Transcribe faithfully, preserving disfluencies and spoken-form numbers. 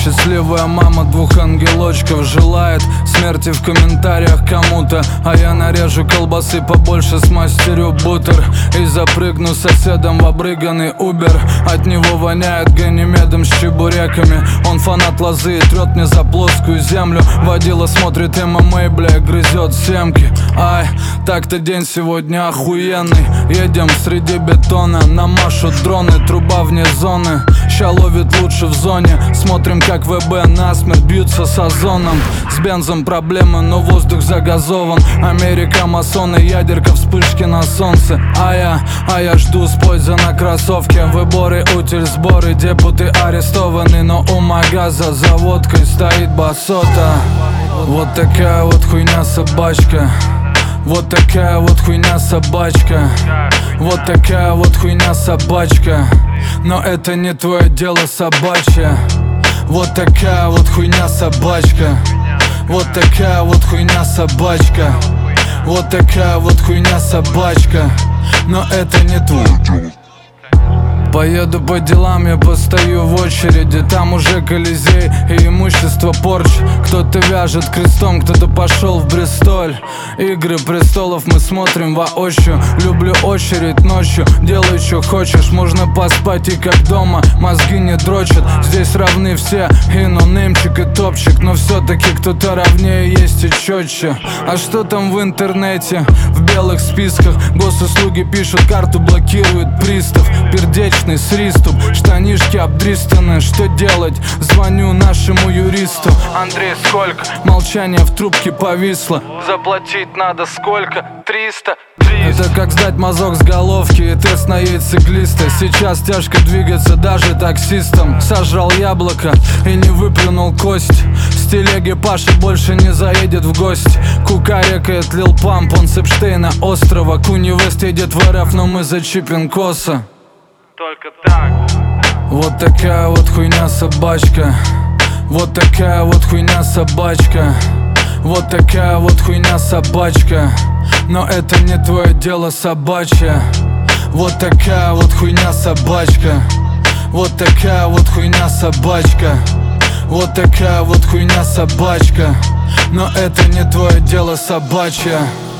Счастливая мама двух ангелочков желает смерти в комментариях кому-то. А я нарежу колбасы побольше, смастерю бутер и запрыгну соседом в обрыганный убер. От него воняет ганимедом с чебуреками. Он фанат лозы и трет мне за плоскую землю. Водила смотрит эм эм а, бля, грызет семки. Ай, так-то день сегодня охуенный. Едем среди бетона, намашут дроны, труба вне зоны. Ща ловит лучше в зоне. Смотрим, как ВБ насмерть бьются с озоном. С бензом проблемы, но воздух загазован. Америка, масоны, ядерка, вспышки на солнце. А я, а я жду с пользы на кроссовке. Выборы, утиль, сборы, депуты арестованы. Но у магаза за водкой стоит басота. Вот такая вот хуйня собачка. Вот такая вот хуйня собачка. Вот такая вот хуйня собачка. Но это не твое дело собачье. Вот такая вот хуйня собачка. Вот такая вот хуйня собачка. Вот такая вот хуйня собачка. Но это не твое дело. Поеду по делам, я постою в очереди. Там уже Колизей и имущество порч. Кто-то вяжет крестом, кто-то пошел в Бристоль. Игры престолов мы смотрим воочию. Люблю очередь ночью, делай что хочешь. Можно поспать и как дома, мозги не дрочат. Здесь равны все, и нонеймчик, и топчик. Но все-таки кто-то равнее есть и четче. А что там в интернете? В белых списках госуслуги пишут, карту блокирует пристав. Пердечь с риступ, штанишки обдристаны. Что делать? Звоню нашему юристу. Андрей, сколько? Молчание в трубке повисло. Заплатить надо сколько? Триста. Это как сдать мазок с головки и тест на яйцеглиста. Сейчас тяжко двигаться даже таксистам. Сожрал яблоко и не выплюнул кость. С телеги Паша больше не заедет в гости. Кукарекает Лил Памп, он с Эпштейна острова. Куни Вест едет в эр эф, но мы зачипим косо. Только так. Вот такая вот хуйня собачка. Вот такая вот хуйня собачка. Вот такая вот хуйня собачка. Но это не твое дело собачье. Вот такая вот хуйня собачка. Вот такая вот хуйня собачка. Вот такая вот хуйня собачка. Но это не твое дело собачье.